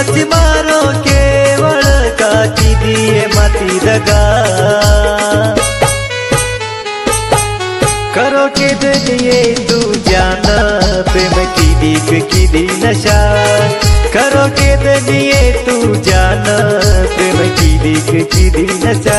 जीवाची मारो केवळ का की दिए माती दगा करो के दनिये तू जाना प्रेम की दी नशा करो के दनिये तू जाना प्रेम की दी नशा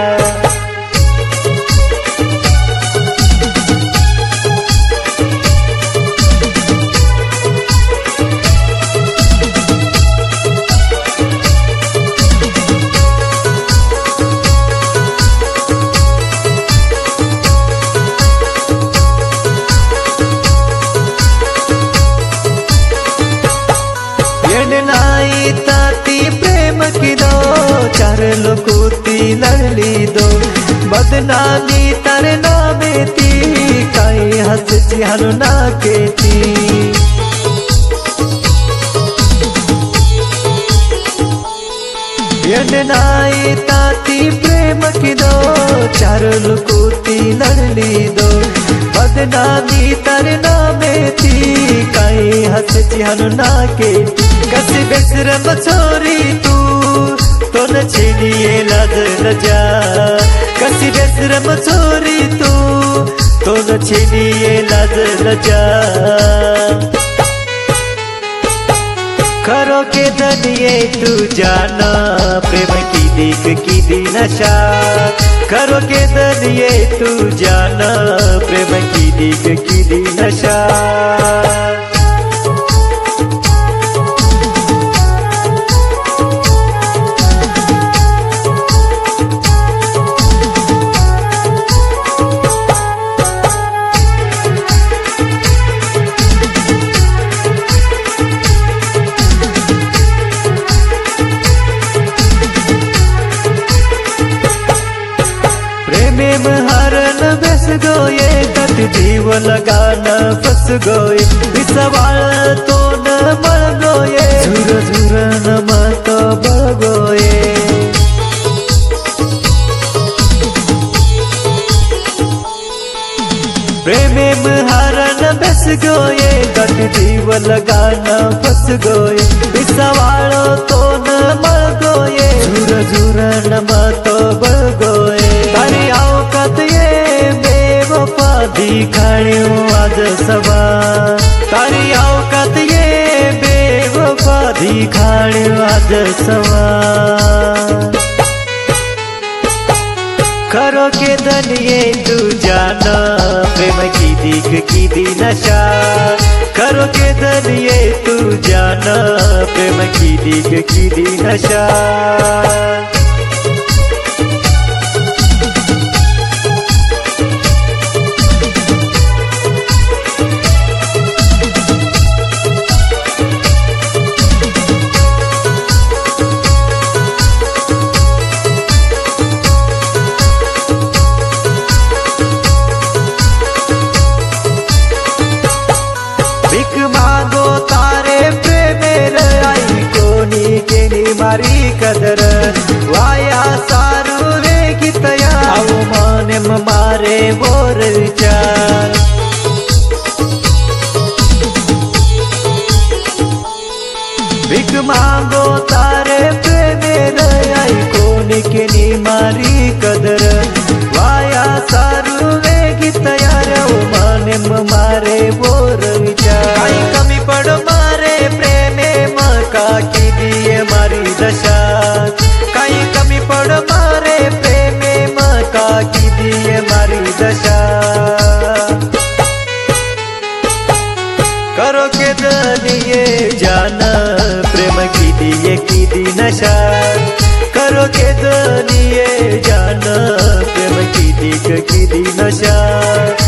ताती प्रेम की दो चार लोगों ती लड़ली दो बदनामी तारे नामे ती काई हंस चिहानु ना के ती नाई ताती प्रेम की दो चार लोगों ती लड़ली दो बदनामी तारे नामे ती काई हंस चिहानु ना के ती कसी बेशरम छोरी तू तो न छीनिए लाज लजा कसी बेशरम छोरी तू तो न छीनिए लाज लजा करो के दनिये तू जाना प्रेम की दी नशा करो के दनिये तू जाना प्रेम की दी नशा में हरन बस गोये कत जीव लगाना फस गोये सवाल तो न मर गोये झुर न मत बगोये प्रेम में हरन बस गोये कत जीव लगाना फस गोये सवाल तो न मर गोये झुर न मत बगोये तारी औकात ये बेवफा दिखाड़ियो आज सवा तारी औकात ये बेवफा दिखाड़ियो आज सवा करो के दनिये तू जाना प्रेम की दी नशा करो के दनिये तू जाना प्रेम की दी नशा मांगो तारे प्रेमेर आई कोनी केनी मारी कदर वाया सारू रे गीतया आओ माने मारे बोर विचार भिक मांगो तारे प्रेमेर आई कोनी केनी मारी कदर वाया सारू रे गीतया आओ माने मारे बोर विचार कमी पड़ो मारे प्रेमे मका की दिए मारी दशा कहीं कमी पड़ो मारे प्रेमे मका की दिए मारी दशा करो के दनिये जाना प्रेम की दी नशा करो के दनिये जाना प्रेम की दी नशा